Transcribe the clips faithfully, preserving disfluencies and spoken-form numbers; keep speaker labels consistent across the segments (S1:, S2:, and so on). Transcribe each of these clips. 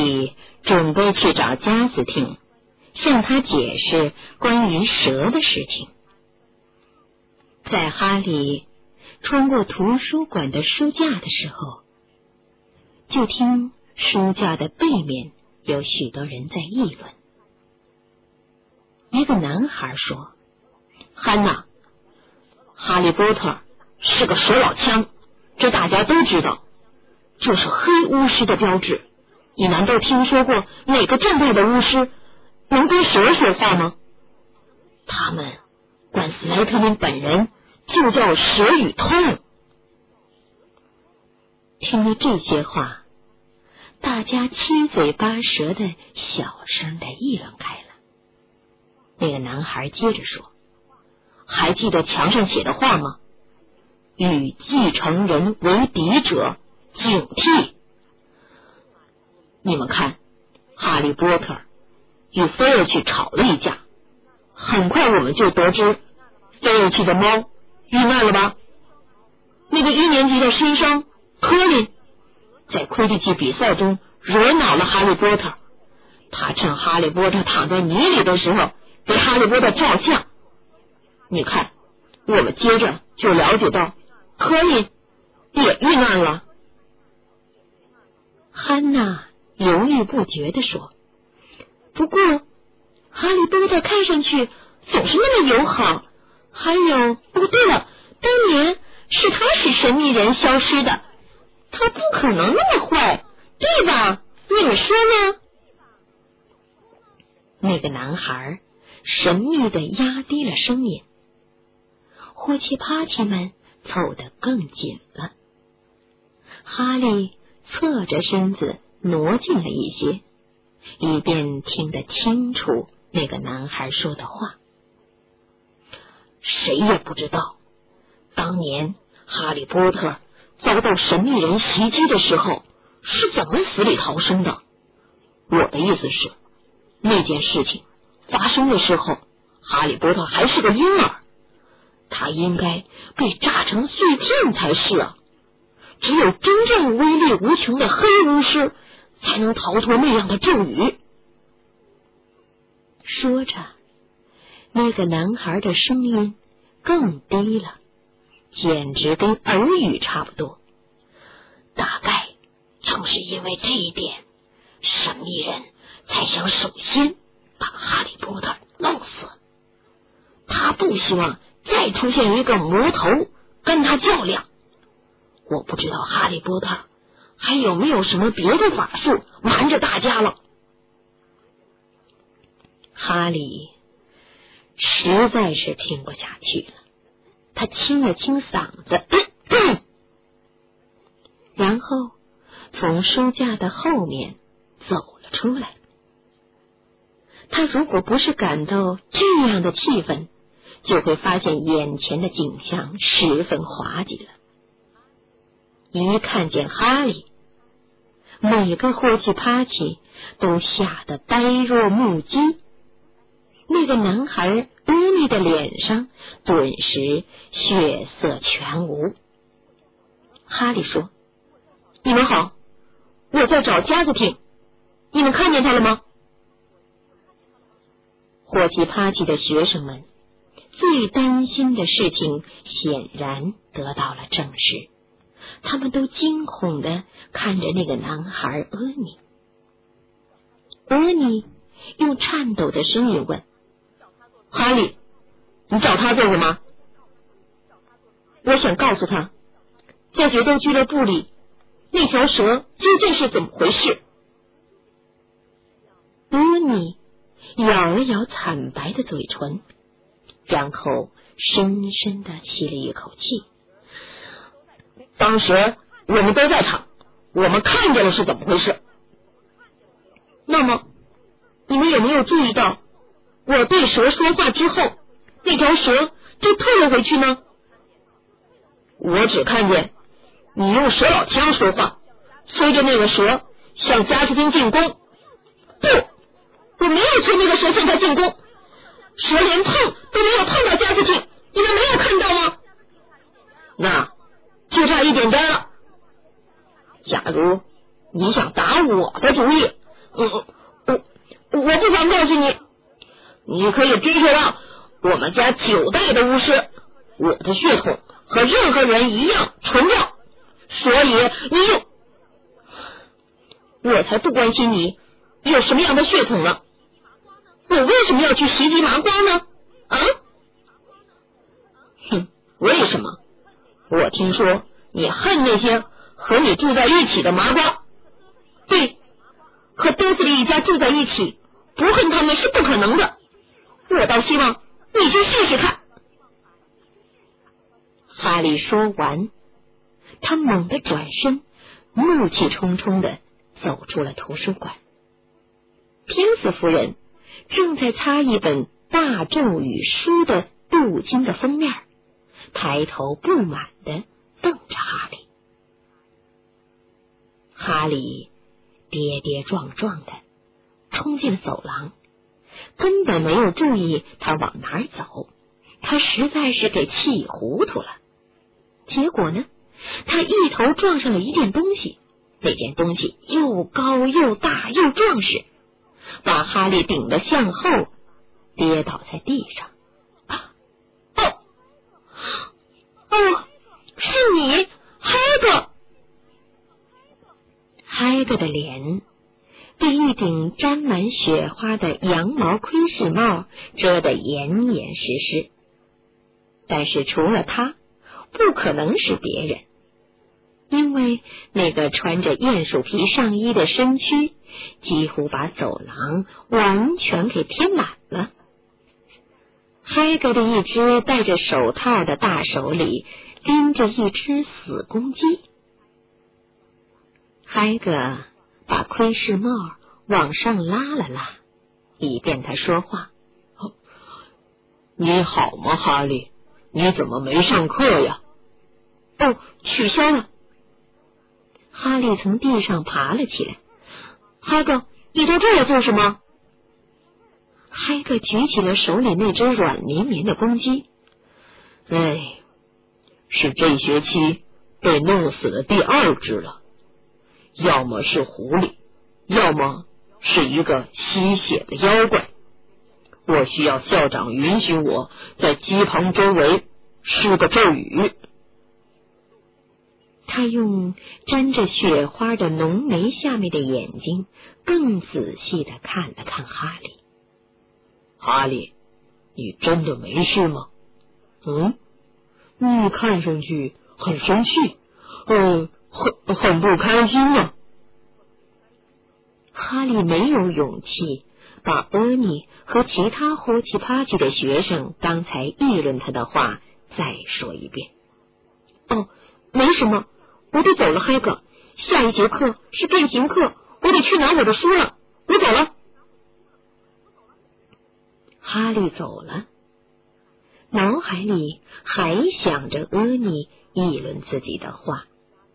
S1: 利准备去找加斯汀，向他解释关于蛇的事情。在哈利穿过图书馆的书架的时候，就听书架的背面有许多人在议论。一个男孩说：“汉娜，哈利波特是个蛇老枪，这大家都知道，这是黑巫师的标志。你难道听说过哪个正派的巫师能跟蛇说话吗？他们管斯莱特林本人就叫蛇语通。”听了这些话，大家七嘴八舌的小声的议论开了。那个男孩接着说：“还记得墙上写的话吗？与继承人为敌者，警惕。你们看，哈利波特与菲尔奇吵了一架，很快我们就得知菲尔奇的猫遇难了吧？那个一年级的新生科林在魁地奇比赛中惹恼了哈利波特，他趁哈利波特躺在泥里的时候给哈利波特照相。你看，我们接着就了解到科林也遇难了。”汉娜犹豫不决地说：“不过哈利波特看上去总是那么友好，还有，哦对了，当年是他使神秘人消失的，他不可能那么坏，对吧？你们说呢？”那个男孩神秘地压低了声音，霍奇帕奇们凑得更紧了。哈利侧着身子挪近了一些，以便听得清楚那个男孩说的话。谁也不知道，当年哈利波特遭到神秘人袭击的时候是怎么死里逃生的。我的意思是，那件事情发生的时候，哈利波特还是个婴儿，他应该被炸成碎片才是啊！只有真正威力无穷的黑巫师才能逃脱那样的咒语。说着，那个男孩的声音更低了，简直跟耳语差不多。大概正是因为这一点，神秘人才想首先把哈利波特弄死。他不希望再出现一个魔头跟他较量。我不知道哈利波特还有没有什么别的法术瞒着大家了。哈利实在是听不下去了，他清了清嗓子，咳咳然后从书架的后面走了出来。他如果不是感到这样的气氛，就会发现眼前的景象十分滑稽了。一看见哈利，每个霍奇帕奇都吓得呆若木鸡。那个男孩多尼的脸上顿时血色全无。哈利说：“你们好，我在找加斯汀，你们看见他了吗？”霍奇帕奇的学生们最担心的事情显然得到了证实，他们都惊恐地看着那个男孩阿尼。阿尼用颤抖的声音问：“哈利，你找他做什么？”“我想告诉他，在决斗俱乐部里那条蛇究竟是怎么回事。”阿尼咬了咬惨白的嘴唇，然后深深地吸了一口气。“当时我们都在场，我们看见了是怎么回事。那么你们有没有注意到，我对蛇说话之后，那条蛇就退了回去呢？”“我只看见你用蛇老枪说话，催着那个蛇向加斯汀进攻。”“不，我没有催那个蛇向他进攻，蛇连碰都没有碰到加斯汀，你们没有看到吗？”“那就差一点点了。假如你想打我的主意，
S2: 嗯，我我不想告诉你，你可以追溯到我们家九代的巫师，我的血统和任何人一样纯正，所以你有，我才不关心你有什么样的血统呢？我为什么要去袭击麻瓜呢？啊？哼，为什么？我听说你恨那些和你住在一起的麻瓜。对，和多斯利一家住在一起，不恨他们是不可能的。我倒希望你去试试看。
S1: 哈利说完，他猛地转身，怒气冲冲地走出了图书馆。平斯夫人正在擦一本大咒语书的镀金的封面，抬头不满地瞪着哈利。哈利跌跌撞撞地冲进走廊，根本没有注意他往哪儿走，他实在是给气糊涂了。结果呢，他一头撞上了一件东西，那件东西又高又大又壮实，把哈利顶得向后跌倒在地上。啊！哦哦，是你，海格！海格的脸被一顶沾满雪花的羊毛盔饰帽遮得严严实实，但是除了他，不可能是别人，因为那个穿着鼹鼠皮上衣的身躯几乎把走廊完全给填满了。海格的一只戴着手套的大手里拎着一只死公鸡。海格把盔饰帽往上拉了拉，以便他说话。
S2: 哦，你好吗，哈利？你怎么没上课呀？哦，取消了。
S1: 哈利从地上爬了起来。海格，你到这儿做什么？海格举起了手里那只软绵绵的公鸡。
S2: 哎，是这学期被弄死的第二只了，要么是狐狸，要么是一个吸血的妖怪。我需要校长允许我在鸡棚周围施个咒语。
S1: 他用沾着雪花的浓眉下面的眼睛更仔细地看了看哈利。
S2: 哈利，你真的没事吗？嗯，你看上去很生气，呃，很很不开心啊。
S1: 哈利没有勇气把欧尼和其他呼气啪叽的学生刚才议论他的话再说一遍。哦，没什么，我得走了，海格。下一节课是变形课，我得去拿我的书了。我走了。哈利走了，脑海里还想着欧尼议论自己的话。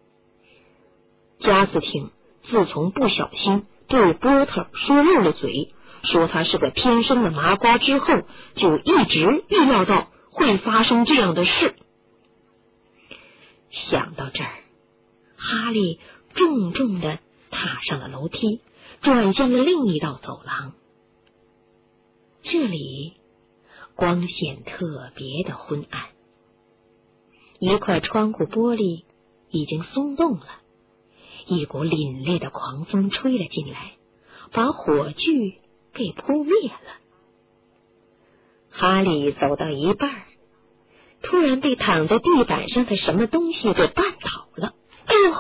S1: 加斯汀自从不小心对波特说漏了嘴，说他是个天生的麻瓜之后，就一直预料到会发生这样的事。想到这儿，哈利重重地踏上了楼梯，转向了另一道走廊。这里光线特别的昏暗，一块窗户玻璃已经松动了，一股凛冽的狂风吹了进来，把火炬给扑灭了。哈利走到一半，突然被躺在地板上的什么东西给绊倒了。哎呦！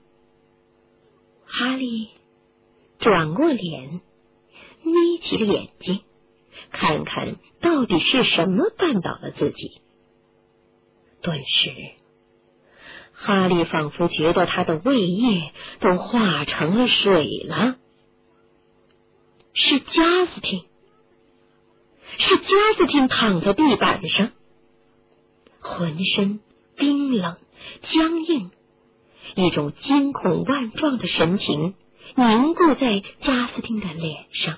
S1: 哈利转过脸，眯起了眼睛，看看到底是什么绊倒了自己。顿时，哈利仿佛觉得他的胃液都化成了水了。是加斯汀，是加斯汀躺在地板上，浑身冰冷僵硬，一种惊恐万状的神情凝固在加斯汀的脸上。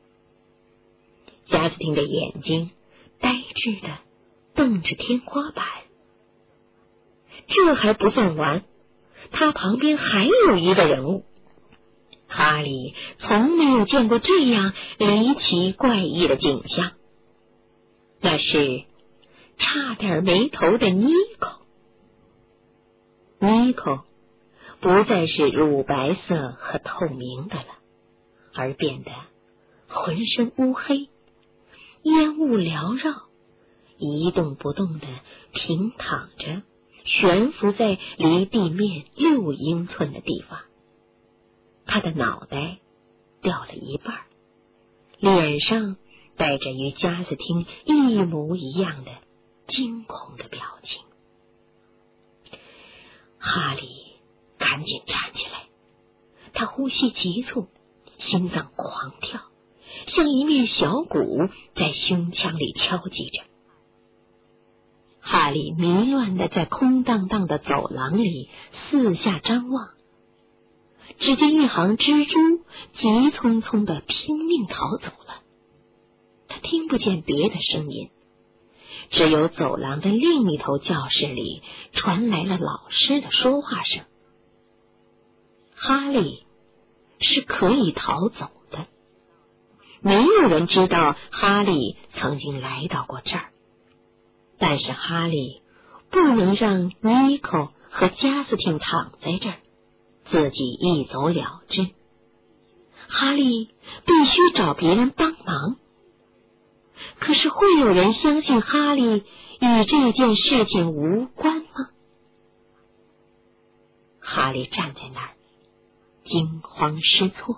S1: 加斯汀的眼睛呆滞地瞪着天花板。这还不算完，他旁边还有一个人物。 哈利从没有见过这样离奇怪异的景象，那是差点没头的妮可。妮可不再是乳白色和透明的了，而变得浑身乌黑，烟雾缭绕，一动不动地平躺着，悬浮在离地面六英寸的地方。他的脑袋掉了一半，脸上带着与加斯汀一模一样的惊恐的表情。哈利赶紧站起来，他呼吸急促，心脏狂跳，像一面小鼓在胸腔里敲击着。哈利迷乱地在空荡荡的走廊里四下张望，只见一行蜘蛛急匆匆地拼命逃走了。他听不见别的声音，只有走廊的另一头教室里传来了老师的说话声。哈利是可以逃走的，没有人知道哈利曾经来到过这儿，但是哈利不能让妮可和加斯汀躺在这儿，自己一走了之。哈利必须找别人帮忙，可是会有人相信哈利与这件事情无关吗？哈利站在那儿，惊慌失措。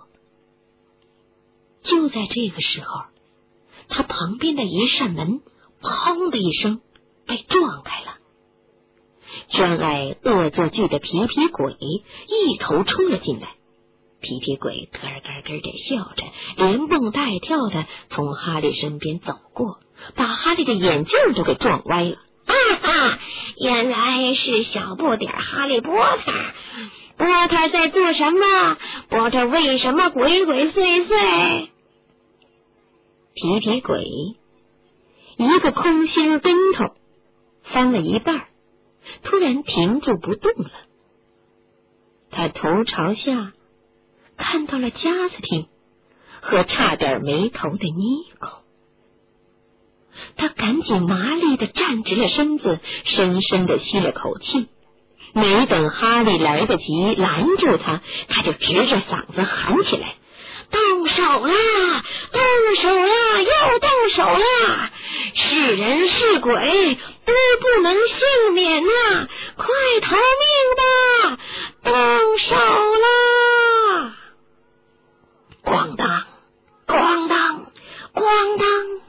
S1: 就在这个时候，他旁边的一扇门砰的一声被撞开了，专爱恶作剧的皮皮鬼一头冲了进来。皮皮鬼咯咯咯地笑着，连蹦带跳的从哈利身边走过，把哈利的眼镜都给撞歪了。啊哈！原来是小不点哈利波特。波特在做什么？波特为什么鬼鬼祟祟？皮皮鬼一个空心跟头翻了一半，突然停住不动了。他头朝下看到了加斯汀和差点没头的妮可，他赶紧麻利地站直了身子，深深地吸了口气。没等哈利来得及拦住他，他就直着嗓子喊起来：动手啦！动手啦！又动手啦！是人是鬼都不能幸免呐！快逃命吧！动手啦！咣当，咣当，咣当！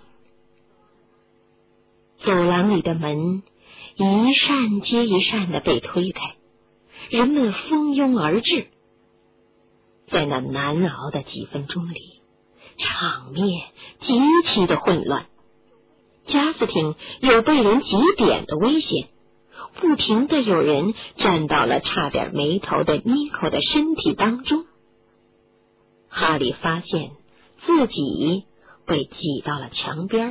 S1: 走廊里的门一扇接一扇的被推开，人们蜂拥而至。在那难熬的几分钟里，场面极其的混乱。加斯汀有被人挤扁的危险，不停的有人站到了差点没头的妮可的身体当中。哈利发现自己被挤到了墙边。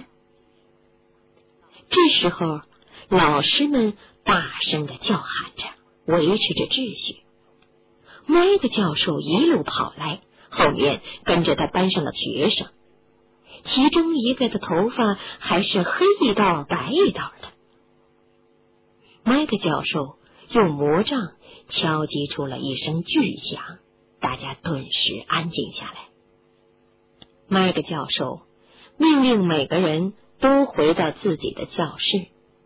S1: 这时候，老师们大声的叫喊着，维持着秩序。麦克教授一路跑来，后面跟着他班上的学生，其中一个的头发还是黑一道白一道的。麦克教授用魔杖敲击出了一声巨响，大家顿时安静下来。麦克教授命令每个人都回到自己的教室。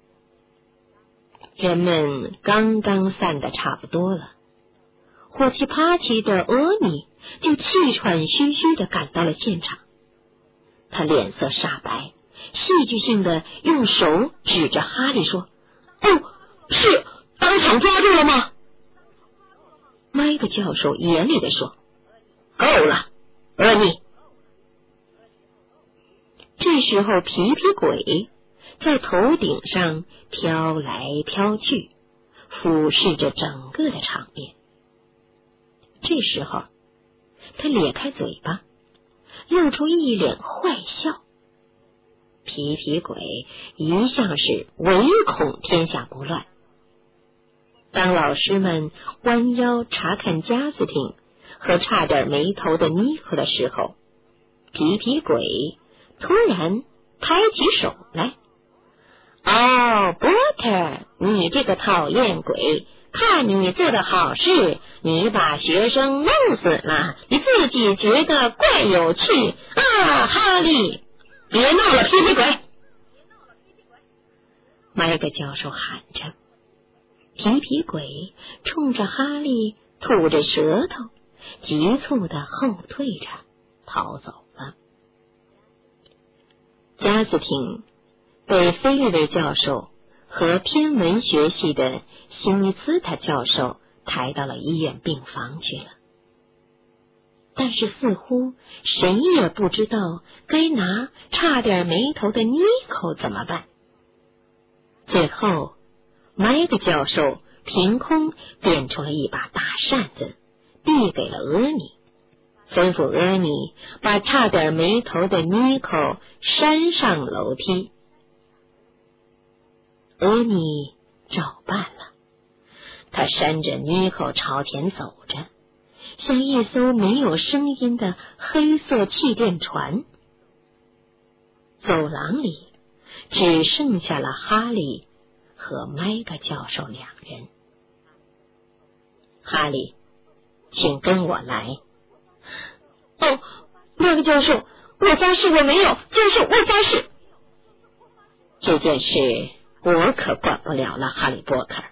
S1: 人们刚刚散得差不多了，火气趴起的俄尼就气喘吁吁地赶到了现场。他脸色煞白，戏剧性的用手指着哈利说：哦，是当场抓住了吗？麦克教授严厉地说：够了，俄尼。这时候皮皮鬼在头顶上飘来飘去，俯视着整个的场面。这时候他咧开嘴巴，露出一脸坏笑。皮皮鬼一向是唯恐天下不乱。当老师们弯腰查看加斯汀和差点没头的尼克的时候，皮皮鬼突然抬起手来。哦，波特，你这个讨厌鬼，看你做的好事，你把学生弄死了，你自己觉得怪有趣啊！哈利，别闹了，皮皮鬼！麦克教授喊着，皮皮鬼冲着哈利吐着舌头，急促地后退着逃走了。加斯汀被菲利维教授和天文学系的辛尼斯塔教授抬到了医院病房去了，但是似乎谁也不知道该拿差点没头的尼寇怎么办。最后，麦克教授凭空变出了一把大扇子，递给了俄尼，吩咐俄尼把差点没头的尼寇扇上楼梯。俄尼照办了，他扇着尼寇朝前走着，像一艘没有声音的黑色气垫船。走廊里只剩下了哈利和麦克教授两人。哈利，请跟我来。哦，麦克教授，我发誓我没有，教授，我发誓。这件事我可管不了了，哈利波特。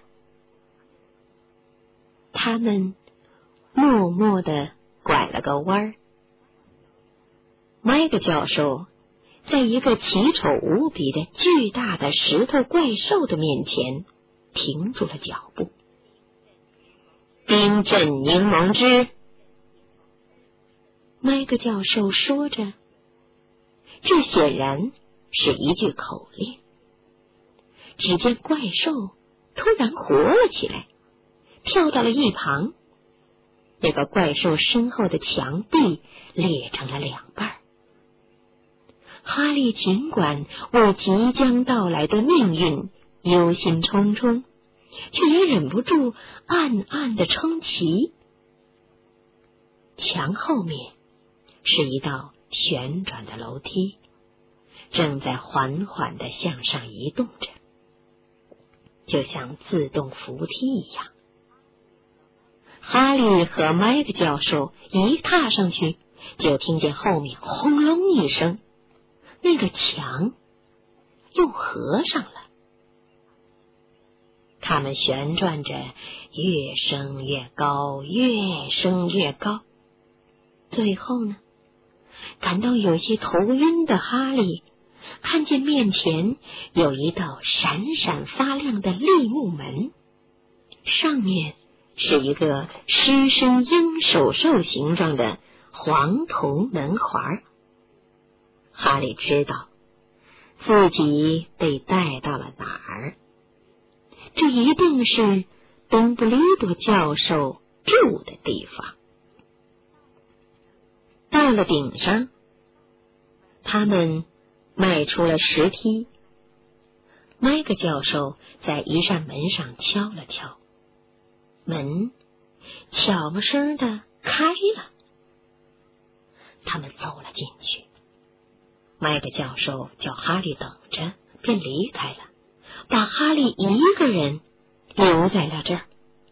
S1: 他们默默地拐了个弯儿。麦克教授在一个奇丑无比的巨大的石头怪兽的面前停住了脚步。冰镇柠檬汁，麦克教授说着，这显然是一句口令。只见怪兽突然活了起来，跳到了一旁。那个怪兽身后的墙壁裂成了两半。哈利尽管为即将到来的命运忧心忡忡，却也忍不住暗暗地称奇。墙后面是一道旋转的楼梯，正在缓缓地向上移动着，就像自动扶梯一样。哈利和麦克教授一踏上去，就听见后面轰隆一声，那个墙又合上了。他们旋转着，越升越高，越升越高。最后呢，感到有些头晕的哈利看见面前有一道闪闪发亮的立木门，上面是一个狮身鹰首兽形状的黄铜门环。哈利知道自己被带到了哪儿，这一定是邓布利多教授住的地方。到了顶上，他们迈出了石梯。麦克教授在一扇门上敲了敲，门悄声地开了。他们走了进去。麦克教授叫哈利等着，便离开了，把哈利一个人留在了这儿。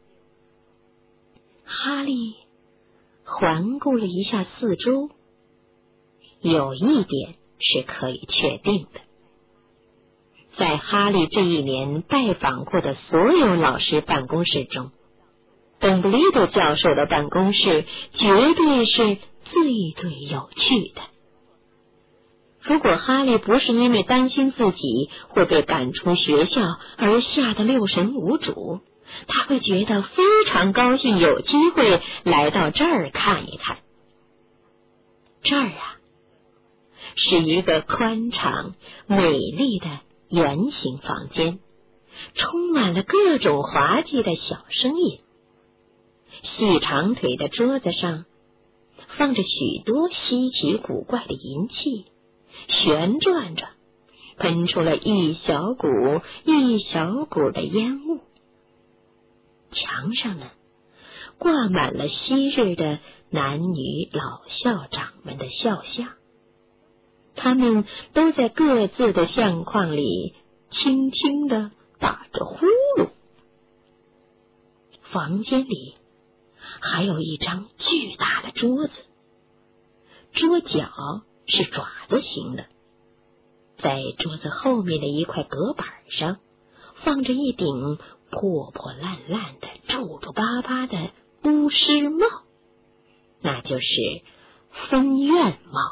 S1: 哈利环顾了一下四周，有一点是可以确定的，在哈利这一年拜访过的所有老师办公室中，邓布利多教授的办公室绝对是最最有趣的。如果哈利不是因为担心自己会被赶出学校而吓得六神无主，他会觉得非常高兴有机会来到这儿看一看。这儿啊，是一个宽敞美丽的圆形房间，充满了各种滑稽的小声音。细长腿的桌子上放着许多稀奇古怪的银器，旋转着，喷出了一小股一小股的烟雾。墙上呢， 挂满了昔日的男女老校长们的肖像，他们都在各自的相框里轻轻地打着呼噜。房间里还有一张巨大的桌子，桌角是爪子形的，在桌子后面的一块隔板上放着一顶破破烂烂的皱皱巴巴的巫师帽，那就是分院帽。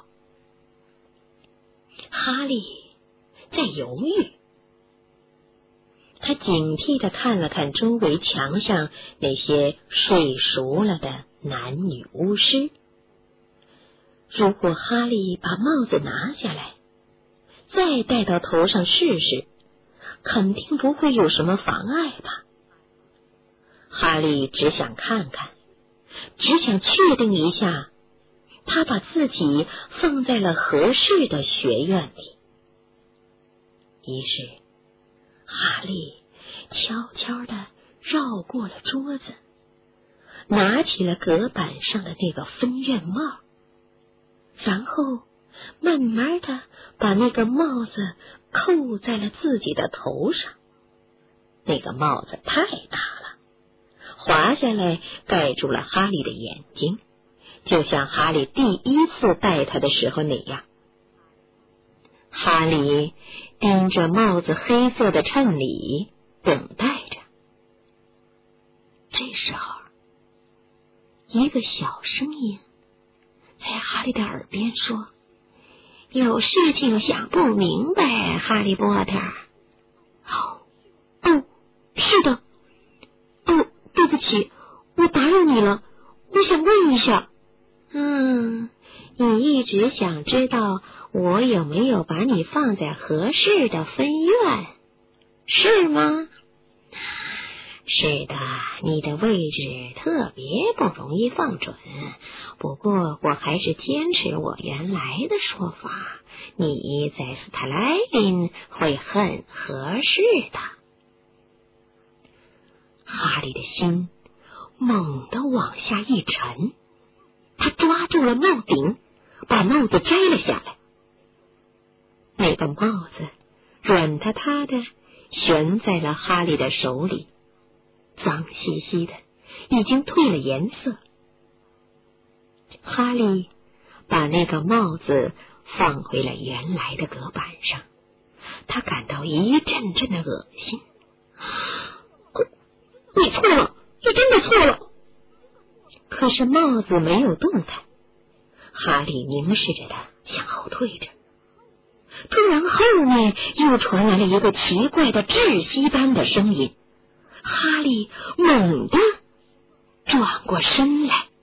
S1: 哈利在犹豫，他警惕地看了看周围墙上那些睡熟了的男女巫师。如果哈利把帽子拿下来，再戴到头上试试，肯定不会有什么妨碍吧。哈利只想看看，只想确定一下，他把自己放在了合适的学院里。于是哈利悄悄地绕过了桌子，拿起了隔板上的那个分院帽，然后慢慢地把那个帽子扣在了自己的头上。那个帽子太大了，滑下来盖住了哈利的眼睛，就像哈利第一次戴它的时候那样。哈利盯着帽子黑色的衬里等待着。这时候，一个小声音在哈利的耳边说：“有事情想不明白，哈利波特。”哦，哦，是的。哦，对不起，我打扰你了，我想问一下。嗯，你一直想知道我有没有把你放在合适的分院，是吗？是的，你的位置特别不容易放准，不过我还是坚持我原来的说法，你在斯特莱林会很合适的。哈利的心猛地往下一沉，他抓住了帽顶，把帽子摘了下来。那个帽子软塌塌的悬在了哈利的手里，脏兮兮的，已经褪了颜色。哈利把那个帽子放回了原来的隔板上，他感到一阵阵的恶心。你错了，你真的错了。可是帽子没有动弹，哈利凝视着他，向后退着。突然后面又传来了一个奇怪的窒息般的声音，哈利猛地转过身来。